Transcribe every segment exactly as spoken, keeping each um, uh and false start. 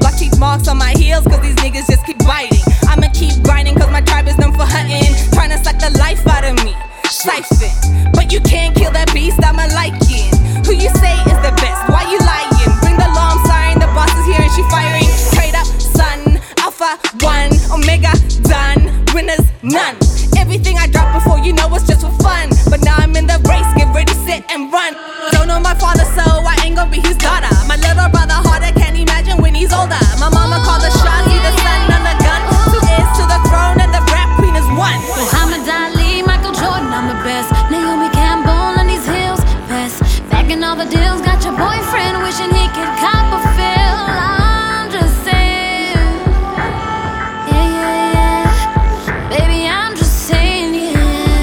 Got teeth marks on my heels cause these niggas just keep biting. I'ma keep grinding cause my tribe is known for hunting, trying to suck the life out of me. Siphon, but you can't kill that beast, I'ma liking. Who you say is the best, why you lying? Bring the law, I'm sorry, the boss is here and she firing. Straight up, son, Alpha, one, Omega, done, winners, none. Everything I drop before, you know it's just for fun. But now I'm in the race, get ready, set and run. Don't know my father, so I ain't gonna be his daughter. My little brother harder, can't imagine when he's older. My mama called the shots, he the son on the gun. Two is to the throne and the rap queen is one. Muhammad Ali, Michael Jordan, I'm the best. Naomi Campbell on these hills, best. Bagging all the deals, got your boyfriend wishing he could cop a feel. I'm just saying, yeah, yeah, yeah. Baby, I'm just saying, yeah.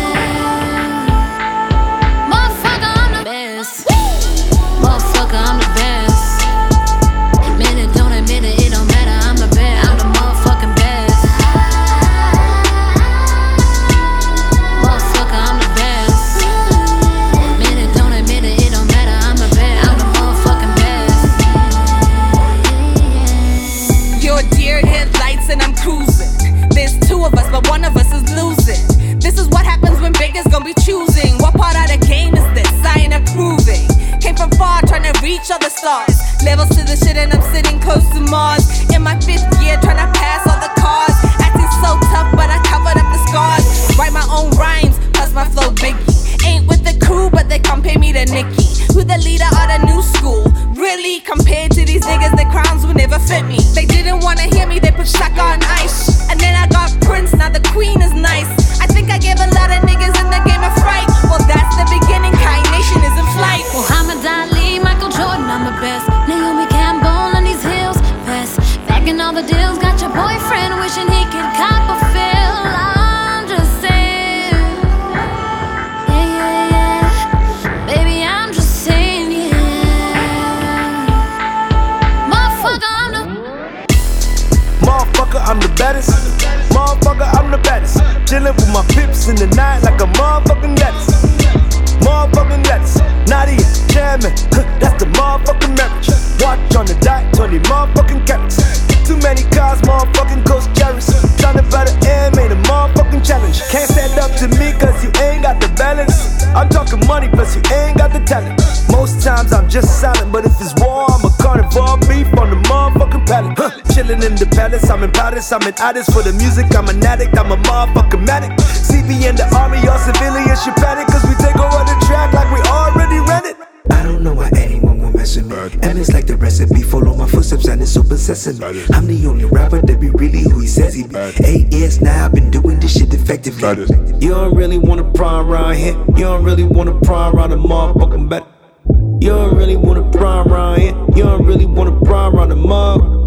Motherfucker, I'm the best. Motherfucker, I'm the best. Admit it, don't admit it, it don't matter, I'm the best. I'm the motherfucking best. Motherfucker, I'm the best. Admit it, don't admit it, it don't matter, I'm the best. I'm the motherfucking best. Your deer headlights and I'm cruising. There's two of us, but one of us is losing. This is what happens when beggars gon' be choosing. What part of the game is this? I ain't approving. Came from far, trying to reach all the stars. Levels to the shit and I'm sitting close to Mars. In my fifth year, trying to pass all the cars. Acting so tough, but I covered up the scars. Write my own rhymes, plus my flow biggie. Ain't with the crew, but they compare me to Nicki. Who the leader of the new school? Really, compared to these niggas, the crowns will never fit me. They didn't wanna hear me, they put Shaka on ice. And then I got Prince, now the queen is nice. I think I gave a lot of niggas in the game a fright. Well, that's the beginning, Kai Nation is in flight. Muhammad Ali, Michael Jordan, I'm the best. Naomi Campbell on these hills, best. Bagging all the deals, got your boyfriend wishing he could cop a feel. I'm just saying, yeah, yeah, yeah. Baby, I'm just saying, yeah. Motherfucker, I'm the Motherfucker, I'm the baddest. Motherfucker, I'm the baddest. Chillin' with my pips in the night like a motherfucking lettuce. Motherfucking lettuce. Nadia, jamming, huh, that's the motherfucking marriage. Watch on the dot, twenty motherfucking carats. Too many cars, motherfucking Coast Cherries. Tryna better aim ain't a motherfucking challenge. Can't stand up to me cause you ain't got the balance. I'm talking money plus you ain't got the talent. Most times I'm just silent, but if it's war, I'm a carnivore beef on the motherfucking pallet. Huh. Chillin' in the palace, I'm in Paris, I'm in Addis for the music, I'm an addict, I'm a motherfucking addict. C B in the army, all civilians should panic, cause we take over the track like we already ran it. I don't know why anyone will mess with me. And it's like the recipe, follow my footsteps and it's so possessing me. I'm the only rapper that be really who he says he be. Eight years now, I've been doing this shit effectively. You don't really wanna prime around here. You don't really wanna prime around the motherfucking back. You don't really wanna prime around here. You don't really wanna prime around the mob.